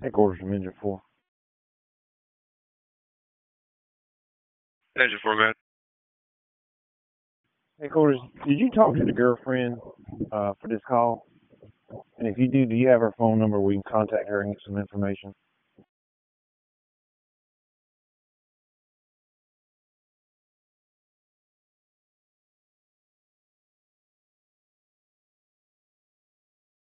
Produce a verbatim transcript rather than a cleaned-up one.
Headquarters from Engine four. Engine four, go ahead. Headquarters, did you talk to the girlfriend uh, for this call? And if you do, do you have her phone number where we can contact her and get some information?